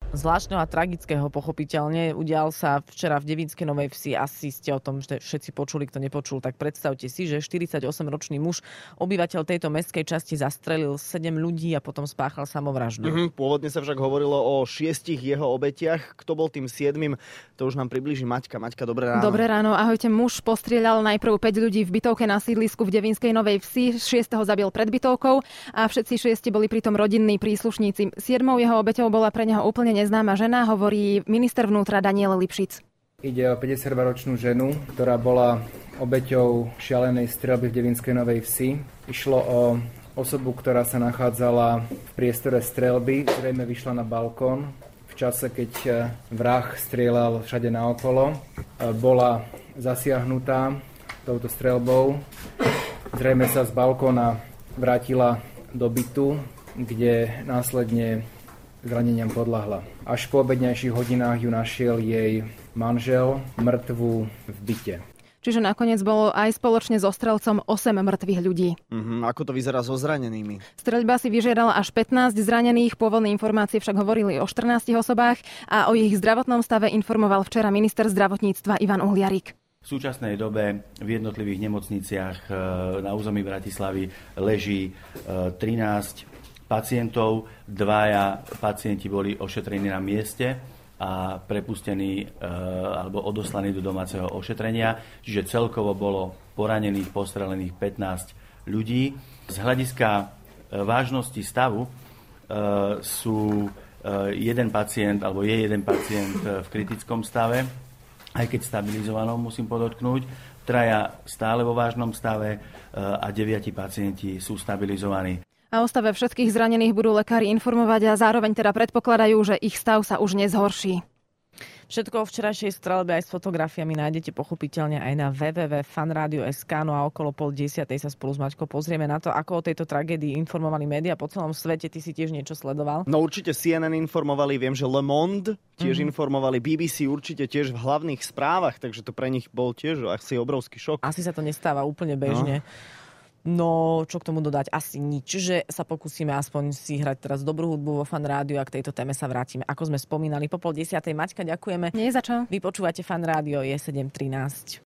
Zvláštneho a tragického pochopiteľne. Udial sa včera v Devínskej Novej Vsi. Asi ste o tom všetci počuli, kto nepočul. Tak predstavte si, že 48-ročný muž, obyvateľ tejto mestskej časti, zastrelil 7 ľudí a potom spáchal samovraždu. Pôvodne sa však hovorilo o 6 jeho obetiach. Kto bol tým 7? To už nám priblíži Maťka. Maťka, dobré ráno. Dobré ráno, ahojte. Muž postrieľal najprv 5 ľudí v bytovke na sídlisku v Devínskej Novej Vsi. 6. zabil pred bytovkou a všetci 6 boli pritom rodinní príslušníci. 7. jeho obeťou bola pre neho úplne neznáma žena, hovorí minister vnútra Daniel Lipšic. Ide o 52-ročnú ženu, ktorá bola obeťou šialenej streľby v Devínskej Novej Vsi. Išlo o osobu, ktorá sa nachádzala v priestore streľby, zrejme vyšla na balkón v čase, keď vrah strieľal všade naokolo. Bola zasiahnutá touto streľbou. Zrejme sa z balkóna vrátila do bytu, kde následne zraneniam podľahla. Až po obednejších hodinách ju našiel jej manžel mŕtvu v byte. Čiže nakoniec bolo aj spoločne so strelcom 8 mŕtvych ľudí. Ako to vyzerá so zranenými? Streľba si vyžiadala až 15 zranených, pôvodné informácie však hovorili o 14 osobách a o ich zdravotnom stave informoval včera minister zdravotníctva Ivan Uhliarik. V súčasnej dobe v jednotlivých nemocniciach na území Bratislavy leží 13 pacientov, 2 pacienti boli ošetrení na mieste a prepustení alebo odoslaní do domáceho ošetrenia, čiže celkovo bolo poranených, postrelených 15 ľudí. Z hľadiska vážnosti stavu sú jeden pacient v kritickom stave, aj keď stabilizovanom, musím podotknúť, 3 stále vo vážnom stave a 9 pacienti sú stabilizovaní. A o stave všetkých zranených budú lekári informovať a zároveň teda predpokladajú, že ich stav sa už nezhorší. Všetko o včerajšej streľbe aj s fotografiami nájdete pochopiteľne aj na www.fanradio.sk. No a okolo 9:30 sa spolu s Maťkou pozrieme na to, ako o tejto tragédii informovali médiá po celom svete. Ty si tiež niečo sledoval? No určite CNN informovali, viem, že Le Monde tiež informovali, BBC určite tiež v hlavných správach, takže to pre nich bol tiež asi obrovský šok. Asi sa to nestáva úplne bežne. No, čo k tomu dodať? Asi nič. Že sa pokúsime aspoň si hrať teraz dobrú hudbu vo Fan Rádiu a k tejto téme sa vrátime. Ako sme spomínali, po 9:30. Maťka, ďakujeme. Nie za čo. Vy počúvate Fan Rádio, je 7:13.